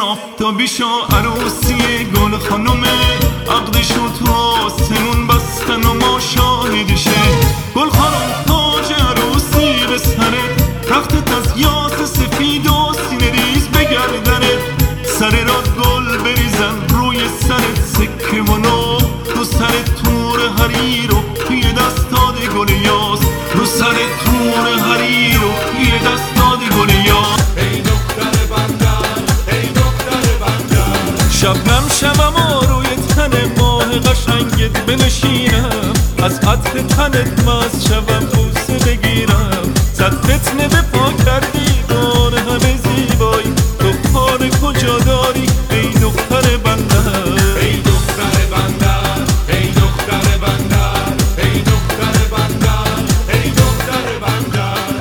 آفتابی شو عروسی گل خانومه، عقدشو تو آسمون بستن و ما شاهدشه. گل خانوم تاج عروسی به سرت، تختت از یاس سفید و سینه ریز به گردنت. سر راد گل بریزن روی سرت، سکه و نو رو سر تور حریر و توی دستاد گل یاس، رو سر تور حریر و توی دستاد گل یاس. ای دختر بندر، ای دختر بندر، شبنم شبم و روی تن ماه قشنگت بنشینم، از عطر تنت مست شبم بوسه بگیرم. صد فتنه به پا کردی دور همه زیبایی، تو کار کجا داری ای دختر بندر؟ ای دختر بندر، ای دختر بندر، ای دختر بندر، ای دختر بندر.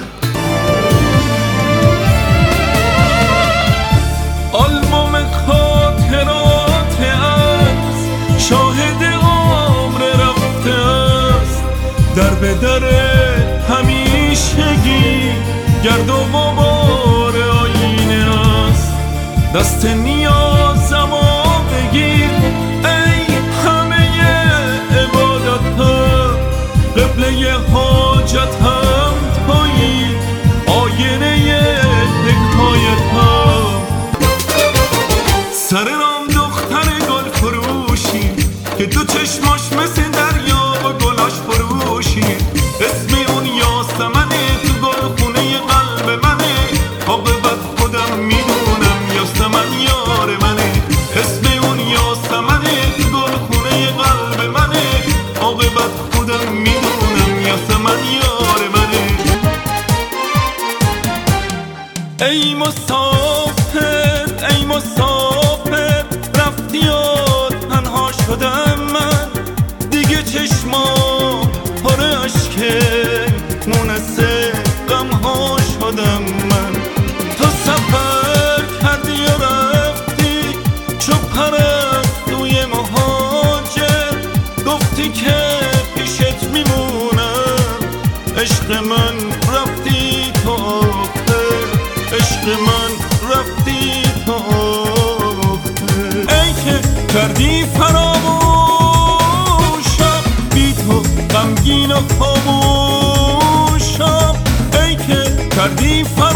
آلبوم خاطرات است، شاهد عمر رفته است. در به در همیشگی گرد و غبار آینه است. دست نیازمو بگیر ای همه عبادتم، قبله حاجتم تویی، آینه حکایتم. سر رام دختر گل فروشی که دو چشماش مثل دریا و گلاش فروشی. اسم اون یاسمنه تو گل خونه قلب منه، عاقبت خودم میدونم یاسمن یار منه. اسم اون یاسمنه تو گل خونه قلب منه، عاقبت خودم میدونم یاسمن یار منه. ای مسافر، ای مسافر، رفتی و تنها شدم من. دیگه چشمام پر اشکه، مونس غمها شدم من. تو سفر کردی و رفتی چو پرستوی مهاجر، گفتی که پیشت میمونم. عشق من رفتی تو آخر، عشق من رفتی تو آخر. ای که کردی فراموشم، بی تو غمگین و خاموشم. ای که کردی فراموشم،